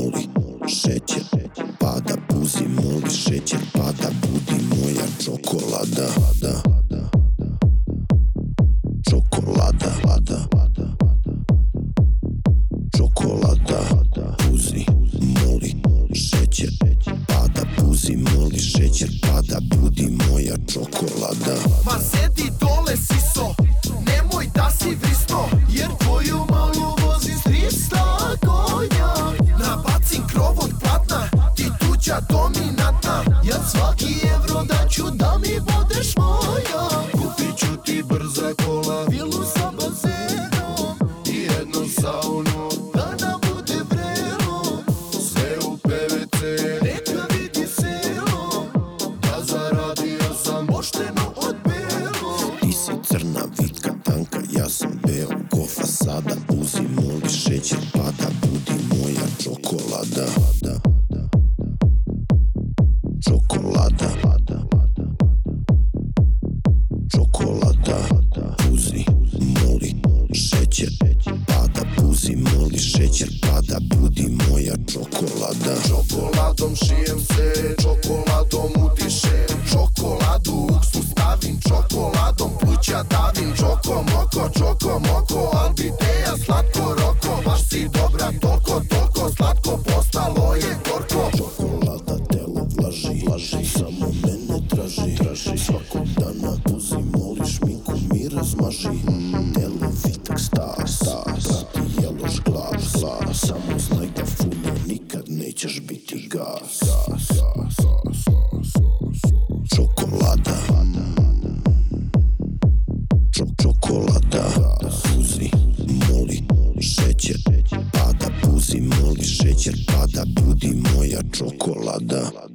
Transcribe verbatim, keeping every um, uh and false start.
moli, šećer pada, puzi, moli, šećer pada, budi moja čokolada. Čokolada, čokolada, puzi, moli, šećer pada, puzi, moli, šećer pada, budi moja čokolada. Ma sedi dole siso, nemoj da si vrisno, jer tvoju malu vozi s trista konja. Nabacim krov od platna, ti tuđa dominantna, ja svaki evro daću da mi budeš moja. Kupit ću ti brza kola, vilu sa bazenom i jednu saunu, da nam bude vrelo. Sve u pe ve ce, neka vidi selo, da zaradio sam pošteno od belo. Ti si crna, vitka, tanka, ja sam beo ko fasada, puzi, moli, šećer pada, budi moja čokolada. Čokolada, čokolada, puzi, moli, šećer pada, puzi, moli, šećer pada, budi moja čokolada. Čokoladom šijem se, čokoladom udišem, čokoladu u uksu stavim, čokoladom pluća davim, čoko moko, čoko moko, albideja, slatko roko, baš si dobra, toko, toko, slatko postalo je gorko. Čokolada telo vlaži, vlaži, samo mene traži, traži svakog dana, puzi, moli, šminku mi razmaži. mm, Telo vitak star, star, prati jeloš glas, glas, samo znaj da fuljo nikad nećeš biti gas. Čokolada, Čok, čokolada, puzi, moli, šećer pada, puzi, moli, šećer pada, budi moja čokolada.